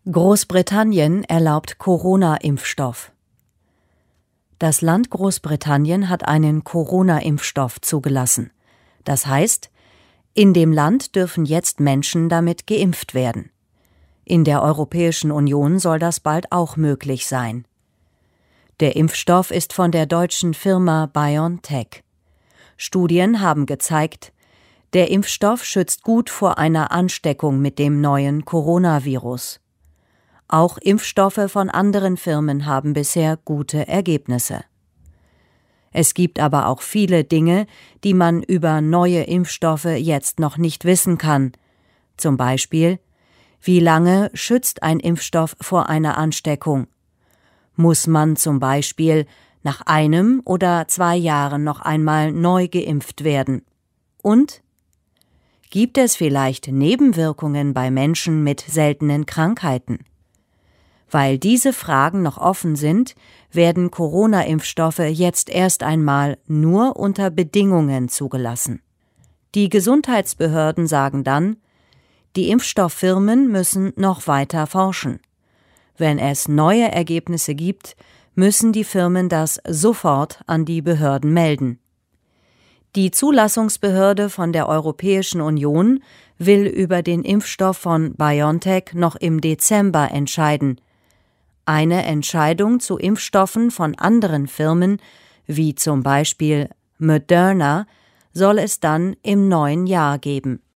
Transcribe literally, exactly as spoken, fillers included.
Großbritannien erlaubt Corona-Impfstoff. Das Land Großbritannien hat einen Corona-Impfstoff zugelassen. Das heißt, in dem Land dürfen jetzt Menschen damit geimpft werden. In der Europäischen Union soll das bald auch möglich sein. Der Impfstoff ist von der deutschen Firma BioNTech. Studien haben gezeigt, der Impfstoff schützt gut vor einer Ansteckung mit dem neuen Coronavirus. Auch Impfstoffe von anderen Firmen haben bisher gute Ergebnisse. Es gibt aber auch viele Dinge, die man über neue Impfstoffe jetzt noch nicht wissen kann. Zum Beispiel, wie lange schützt ein Impfstoff vor einer Ansteckung? Muss man zum Beispiel nach einem oder zwei Jahren noch einmal neu geimpft werden? Und gibt es vielleicht Nebenwirkungen bei Menschen mit seltenen Krankheiten? Weil diese Fragen noch offen sind, werden Corona-Impfstoffe jetzt erst einmal nur unter Bedingungen zugelassen. Die Gesundheitsbehörden sagen dann, die Impfstofffirmen müssen noch weiter forschen. Wenn es neue Ergebnisse gibt, müssen die Firmen das sofort an die Behörden melden. Die Zulassungsbehörde von der Europäischen Union will über den Impfstoff von BioNTech noch im Dezember entscheiden. Eine Entscheidung zu Impfstoffen von anderen Firmen, wie zum Beispiel Moderna, soll es dann im neuen Jahr geben.